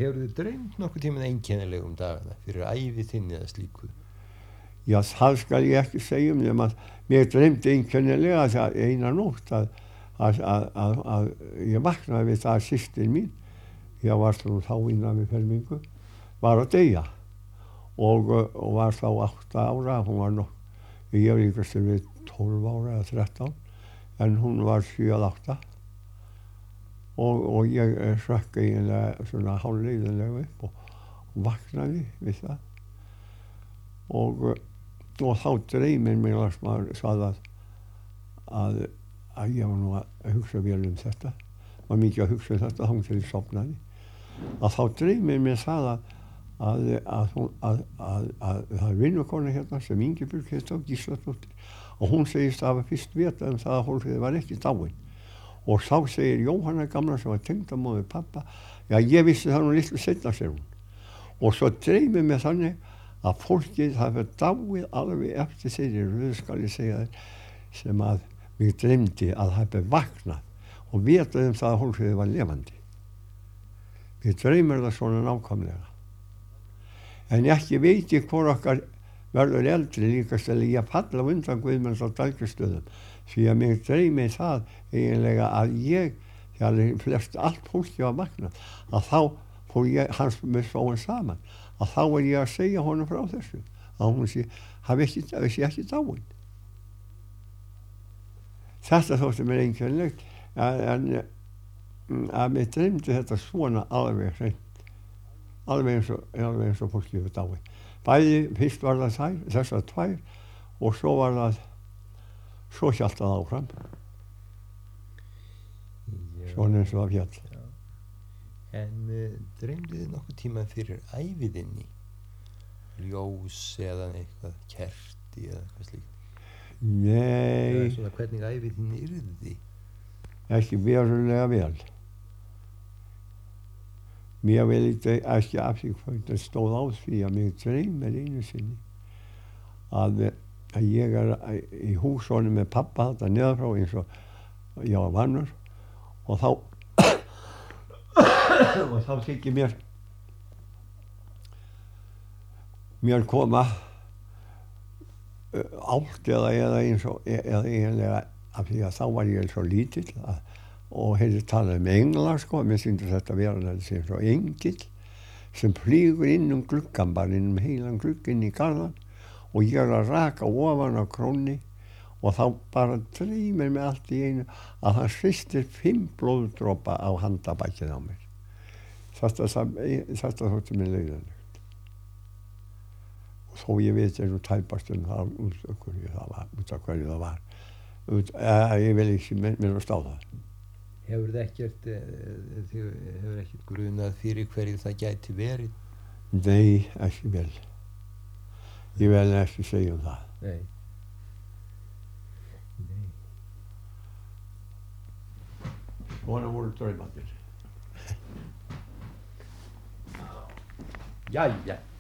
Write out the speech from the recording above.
Hefurðu dreymt nokkuð tíminn einkennilegum dagana fyrir ævi þinni eða slíku? Já, það skal ég ekki segja nema að mér dreymdi einkennilega það eina nótt að ég vaknaði við það að systir mín, ég var þá innan við fermingu, var að deyja og var þá 8 ára, hún var ég var líkast við 12 ára eða 13, en hún var 7-8 og ég sökk eiginlega svona hálfleiðinlega upp og vaknaði við það og þá dreymir mig maður sagði að ég var nú að hugsa vel þetta, var mikið að hugsa þetta þá til ég sofnaði, að þá dreymir mér það að það er vinnukona hérna sem Ingibjörg hétt á Gísladóttir og hún segist að hafa fyrst vitað það að Hólmfríður var ekki dáin og þá segir Jóhanna gamla sem var tengdamóðir pappa, já ég vissi það nú litlu seinna segir hún og svo dreymir mér þannig að fólkið hafi dáið alveg eftir þeirri röð skal ég segja þér sem að mig dreymdi að hafi vaknað og vitað það að Hólmfríður var lifandi. Ég dreymir það svona nákvæmlega. En ekki veit ég hvor okkar verður eldri líkast eða ég falla undan Guðmunds á Dalgjastöðum því að mig dreymi það eiginlega að ég, þegar flest allt fólki var vaknað, að þá fór ég hans með sóin saman, að þá er ég að segja honum frá þessu, að hún sé ekki dáin. Þetta þótti mér einkennilegt en að mér dreymdi þetta svona alveg hreint, alveg eins og fólki hefur dáið. Bæði fyrst var það þessar 2 og svo var það svo hélt það áfram. Svona eins og það fjall. Já. En dreymdu þið nokkuð tíma fyrir æviðinni? Ljós eða eitthvað kerti eða eitthvað slíkt? Nei. Eða svona hvernig æviðinni yrði? Ekki verulega vel. Mér vil ekki afsíkvægt að stóð á því að mig dreymir einu sinni að ég er í húsónu með pappa þetta neðanfrá eins og ég var vannur og þá þykir mér koma átt eða eins og eða eiginlega af því að þá var ég svo lítill og heyrði talað engla mér sýndi þetta vera sem svo engill sem flýgur inn gluggan bara inn heilan glugg inn í garðan og ég er að raka ofan á krónni og þá bara dreymir mig allt í einu að hann hristir 5 blóðdropa á handabakið á mér. Þetta þótti mér leiðilegt. Og þó ég veit nú tæpast það út af hverju það var. Ég vil ekki minnast á það. Hefur ekkert grunað fyrir hverju það gæti verið? Nei, ekki vel. Ég vil ekki segja það. Nei. Svona voru draumarnir. Jæja.